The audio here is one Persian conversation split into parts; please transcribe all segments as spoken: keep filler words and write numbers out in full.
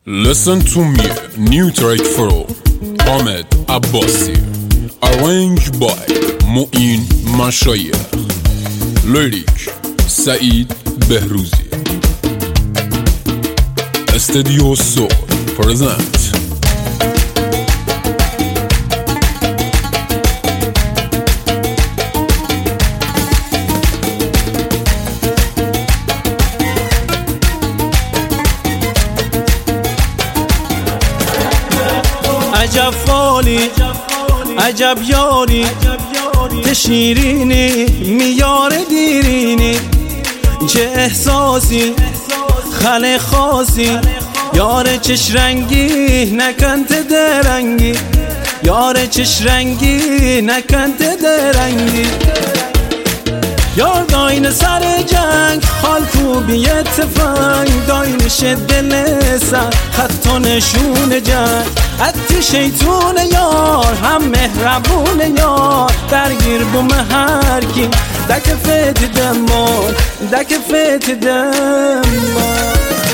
Listen to me, new track for Ahmed Abbasi, arranged by Mu'in Mashayekh, lyric Saeed Behrouzi. Studio Soul present. عجب فالی عجب یاری که شیرینی میار دیرینی، چه احساسی خل خاصی، یار چش رنگی نکنت درنگی، یار چش رنگی نکنت درنگی، یار داین سر جنگ حال کوبی تفنگ، داین دل سر خط و نشون جنگ، عطی شیطون یار هم مهربون یار، درگیر بوم هر کی دک فت دمان دک فت دمان.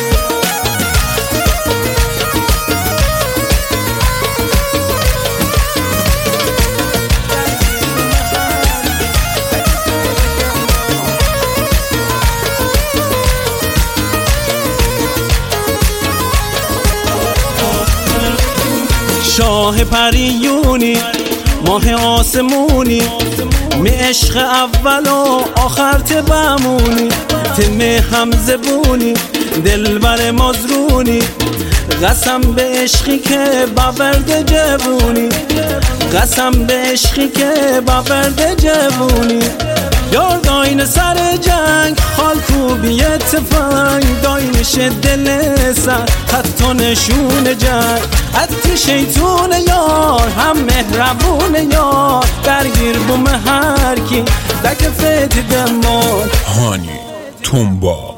شاه پریونی ماه آسمونی، می عشق اول و آخر تبمونی، تم هم زبونی دلبر مزرونی، قسم به عشقی که باورد جوونی، قسم به عشقی که باورد جوونی، یار داین سر جنگ حال کوبی تفنگ، داینش دل سر خط و نشون جنگ، عطی شیطون یار هم مهربون یار، درگیر بوم هر کی دک فت دمان. هانی تومبا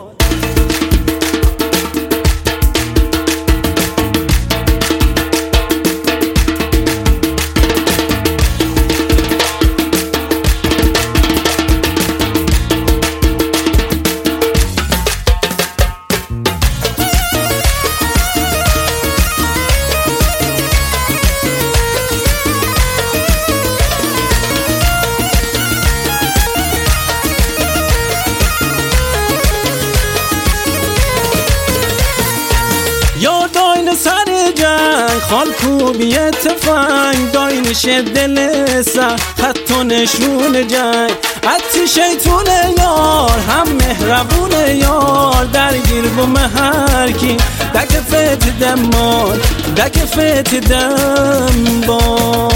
سر جنگ خال کوبی تفنگ، داینش دل سر خط و نشون جنگ، عطی شیطون یار هم مهربون یار، درگیر بوم هر کی دک فت دمان دک فت دمان.